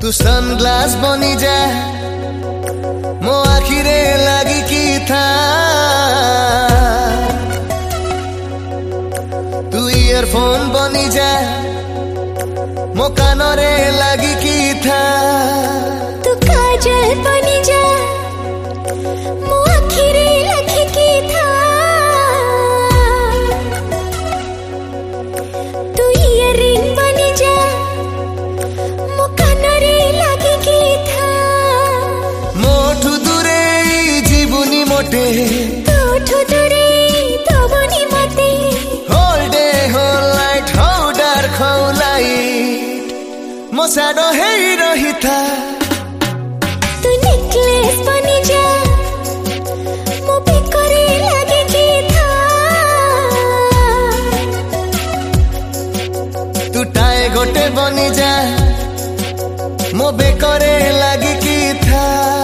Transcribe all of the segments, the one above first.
तू सनग्लास बनी जा मो आखिरे लगी की था तू इयरफोन बनी जा मो कानरे लगी की था तू काजल बनी जा मो आखिरे लगी की था तू इयररिंग बनी जा मो कानरे लगी की था मोठू दूरे जीवनी मोटे तोठू दूरे तबनी मते होल डे होल नाइट हो डार्क हो लाइट मो साडो है रही था तू नेकलेस बनी जा मो बेकरे लगे की था तू टाए गोटे बनी जा मो बेकरे लगी की था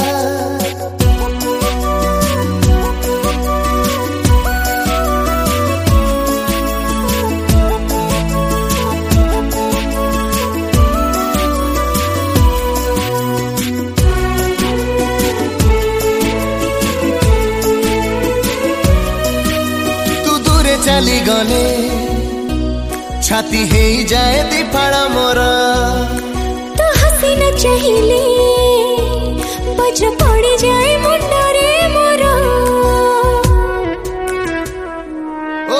चली गले छाती है जाए दीपाड़ा मोर तो हसी न चाहिए बज पड़ जाए मुंडरे मोर ओ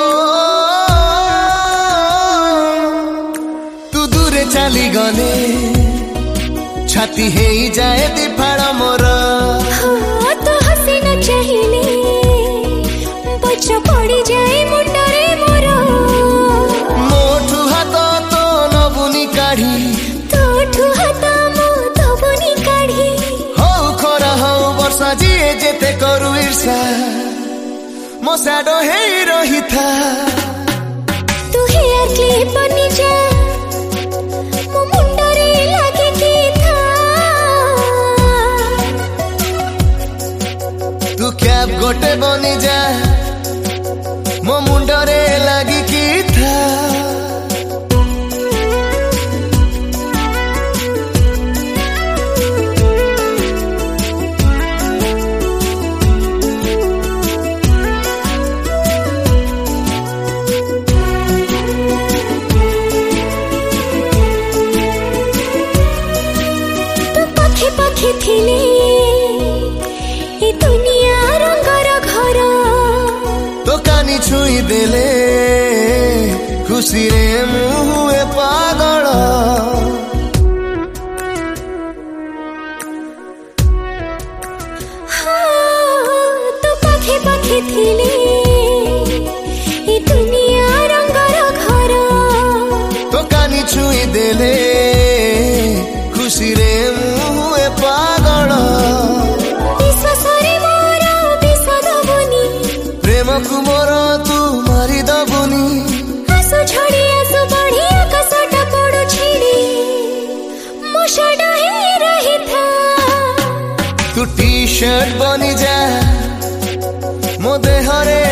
तू दूरे चली गले छाती है जाए दीपाड़ा मोर तो हसी न चाहिए बज पड़ जाए मुंडरे मोर मोठू हाथ तो नबुनी काढ़ी तोठू हाथ मो तबनी काढ़ी हो खरा हो वर्षा जिए जेते करू ईर्षा मो साडो है रही था तू हेयर क्लिप बनी जा मो मुंडरे लगे की था तू कैब गोटे बनी जा मो मुंडरे लगी की था तू पखे पखे थिले ए दुनिया रंगर घर तो कानी छुई देले खुशी रे मुहे पागल तो पखे पखे थिले ए दुनिया रंगर घर तो कानी छुई देले खुशी रे मुहे पागल विश्वासरे मोर विषद बनी प्रेम को मोर तू मारी दबुनी आसु झड़ी आसु बढ़ी आकाशटा पड़ो छिड़ी मो साडो है रही था तू टी शर्ट बनी जा मो देहरे